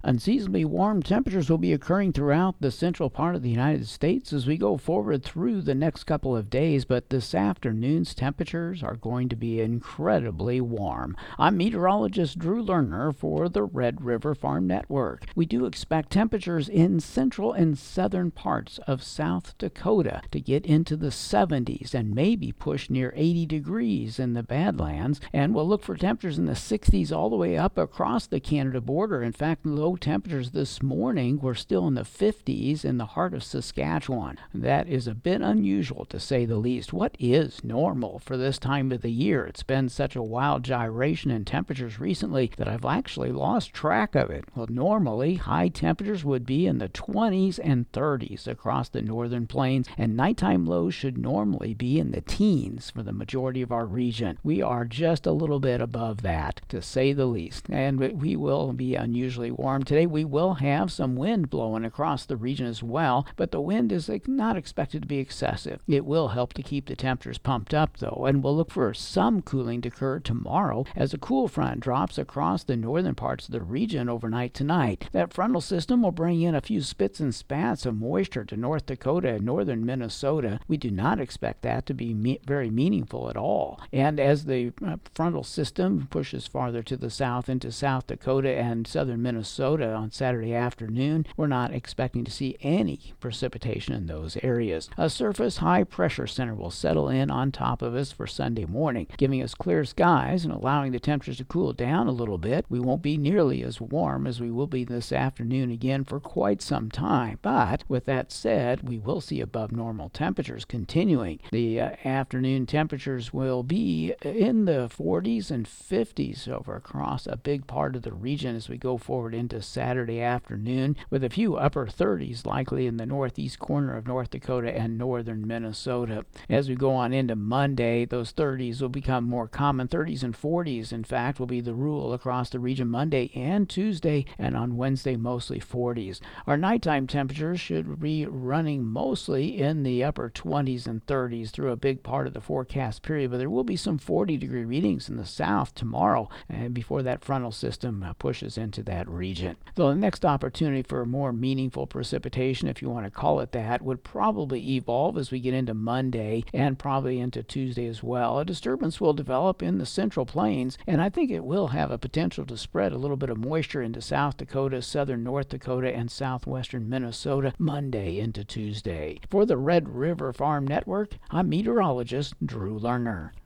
Unseasonably warm temperatures will be occurring throughout the central part of the United States as we go forward through the next couple of days, but this afternoon's temperatures are going to be incredibly warm. I'm meteorologist Drew Lerner for the Red River Farm Network. We do expect temperatures in central and southern parts of South Dakota to get into the 70s and maybe push near 80 degrees in the Badlands, and we'll look for temperatures in the 60s all the way up across the Canada border. In fact, low temperatures this morning were still in the 50s in the heart of Saskatchewan. That is a bit unusual, to say the least. What is normal for this time of the year? It's been such a wild gyration in temperatures recently that I've actually lost track of it. Well, normally high temperatures would be in the 20s and 30s across the northern plains, and nighttime lows should normally be in the teens for the majority of our region. We are just a little bit above that, to say the least, and we will be unusually warm today. We will have some wind blowing across the region as well, but the wind is not expected to be excessive. It will help to keep the temperatures pumped up, though, and we'll look for some cooling to occur tomorrow as a cool front drops across the northern parts of the region overnight tonight. That frontal system will bring in a few spits and spats of moisture to North Dakota and northern Minnesota. We do not expect that to be very meaningful at all. And as the frontal system pushes farther to the south into South Dakota and southern Minnesota on Saturday afternoon, we're not expecting to see any precipitation in those areas. A surface high pressure center will settle in on top of us for Sunday morning, giving us clear skies and allowing the temperatures to cool down a little bit. We won't be nearly as warm as we will be this afternoon again for quite some time, but with that said, we will see above normal temperatures continuing. The afternoon temperatures will be in the 40s and 50s over across a big part of the region as we go forward into Saturday afternoon, with a few upper 30s likely in the northeast corner of North Dakota and northern Minnesota. As we go on into Monday, those 30s will become more common. 30s and 40s, in fact, will be the rule across the region Monday and Tuesday, and on Wednesday mostly 40s. Our nighttime temperatures should be running mostly in the upper 20s and 30s through a big part of the forecast period, but there will be some 40-degree readings in the south tomorrow and before that frontal system pushes into that region. Though the next opportunity for more meaningful precipitation, if you want to call it that, would probably evolve as we get into Monday and probably into Tuesday as well. A disturbance will develop in the central plains, and I think it will have a potential to spread a little bit of moisture into South Dakota, southern North Dakota, and southwestern Minnesota Monday into Tuesday. For the Red River Farm Network, I'm meteorologist Drew Lerner.